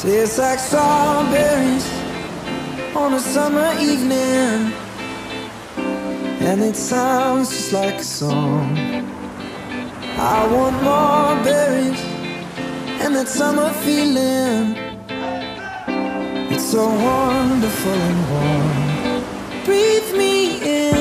Tastes like strawberries on a summer evening, and it sounds just like a song. I want more berries and that summer feeling. It's so wonderful and warm. Breathe me in.